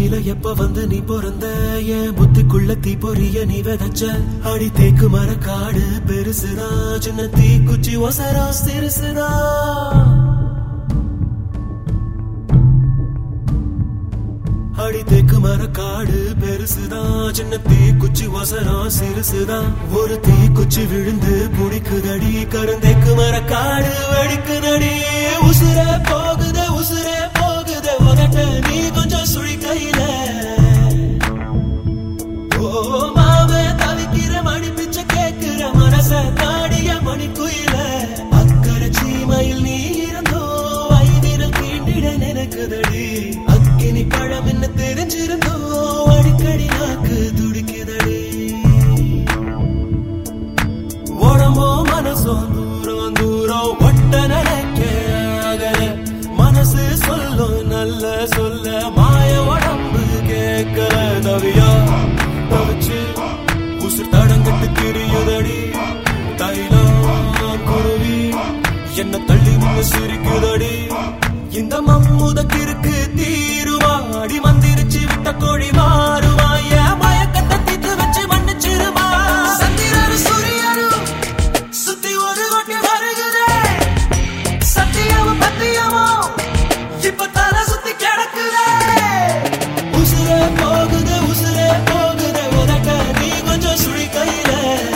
பூமியில எப்ப வந்து நீ பிறந்த என் புத்திக்குள்ள தீ பொரிய நீ விதைச்ச அடி தேக்கு மர காடு பெருசுதா சின்ன தீ குச்சி ஒசரா சிறுசுதா அடி தேக்கு மர காடு பெருசுதா சின்ன தீ குச்சி ஒசரா சிறுசுதா ஒரு தீ குச்சி விழுந்து புடிக்குதடி கருந்தேக்கு மர காடு வெடிக்குதடி உசுரே போகுதே உதட்ட நீ கொஞ்சம் சுழி கையில ஓ மாவே தவிக்கிற மணி பிச்சை கேட்கிற மனச தாடிய மணி குயில அக்கறை சீமையில் நீ இருந்தோ ஐவிரல் தீண்டிட நினைக்குதடி அக்கினி பழம் என்ன தெரிஞ்சிருந்தோ அடிக்கடி நாக்கு துடிக்குதடி உடம்போ மனசோ தூரம் தூரம் ஒட்ட நினைக்க மனசு சொல்லும் நல்ல சொல்ல மாய உடம்பு கேட்கல தவியா தவிச்சு உசுர் தடங்கட்டு திரியுதடி தைலம் குருவி என்ன தள்ளி நின்று சிரிக்குதடி இந்த மம்முதக்கிருக்கு தீருவா அடி மந்திரிச்சு விட்ட கோழி மாறுவா என் மயக்கத்தை தீத்து வச்சு மன்னிச்சிருமா சந்திரரு சூரியரும் சுத்தி ஒரு கொட்டி வருகுதே சத்தியமும் பத்தியமும் இப்ப தலை சுத்தி கிடக்குதே உசுரே போகுதே உதட்ட நீ கொஞ்சம் சுழி கையில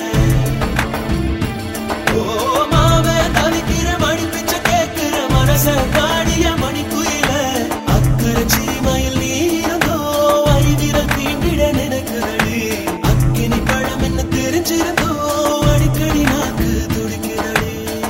ஓ மாவே தவிக்கிற மணி பிச்சை கேட்கிற மனச காடிய மணி குயில அக்கறை சீமையில் நீ இருந்தோ ஐவிரல் தீண்டிட நினைக்குதடி அக்கினி பழம் என்ன தெரிஞ்சிருந்தோ அடிக்கடி நாக்கு துடிக்குதடி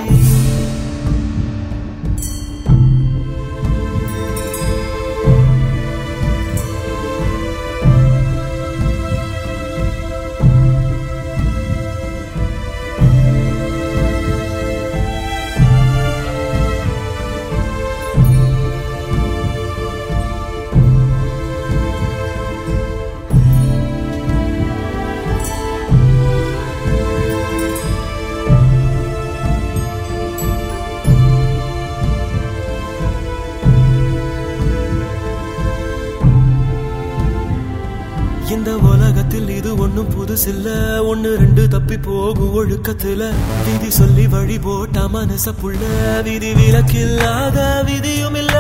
இந்த உலகத்தில் இது ஒண்ணும் புதுசில்ல ஒண்ணு ரெண்டு தப்பி போகும் ஒழுக்கத்துல விதி சொல்லி வழி போட்டா மனச புள்ள விதி விலக்கில்லாத விதியும் இல்ல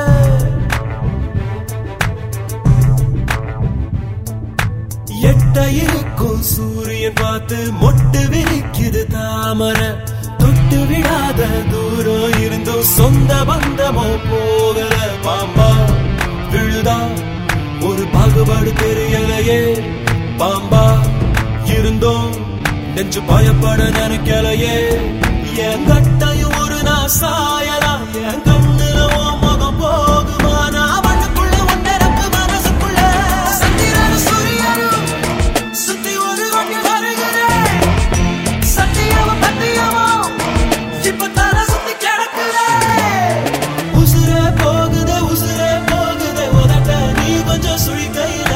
எட்ட இருக்கும் சூரியன் பார்த்து மொட்டு விரிக்குது தாமரை தொட்டு விடாத தூரம் இருந்தும் சொந்த பந்தமோ போகல பாம்பா விழுதா ஒரு பாகுபாடு தெரியலையே பாம்பா இருந்தோம் நெஞ்சு பயப்பட நினைக்கலையே என் கட்டையும் ஒரு நான் சாயலா என் கண்ணுல முகம் போகுமா நான் மண்ணுக்குள்ள ஒன்றரப்பு மனசுக்குள்ள சந்திரனும் சூரியனும் சுத்தி ஒரு கொண்டு வருகிறேன் சத்தியமும் பத்தியமும் இப்ப தலை சுத்தி கிடக்குதே உசுரே போகுதே உதட்ட நீ கொஞ்சம் சுழி கையில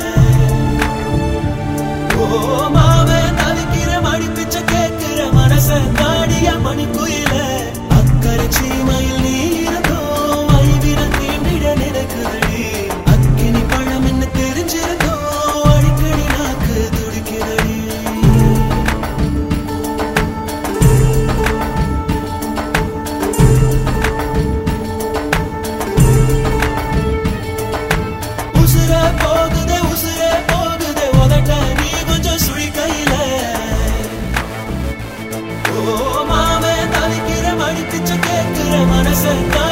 ஓ மாவே தவிக்கிற மணி பிச்சை கேட்கிற மனச தாடிய மணி குயில அக்கறை சீமையில் நீ இருந்தோ ஐவிரல் தீண்டிட நினைக்குதடி அக்கினி பழம் என்ன தெரிஞ்சிருந்தோ அடிக்கடி நாக்கு துடிக்குதடி உசுரே போகுதே உதட்ட நீ கொஞ்சம் சுழி கையில ஓ மாவே தவிக்கிற மணி பிச்சை கேட்கிற மனச